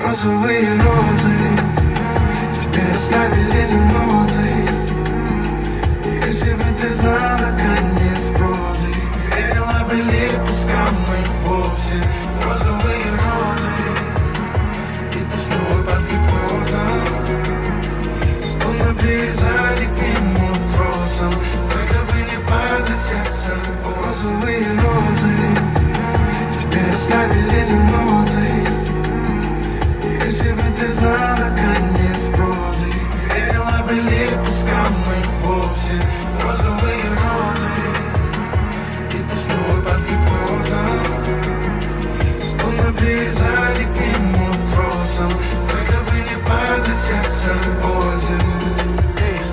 розовые розы теперь оставили занозы. Если бы ты знала конец прозы, верила бы лепесткам моих вовсе. Розовые розы, и ты снова под гипнозом, словно привязали к нему тросом. Только бы не падать сердцем. Розовые розы теперь оставили занозы.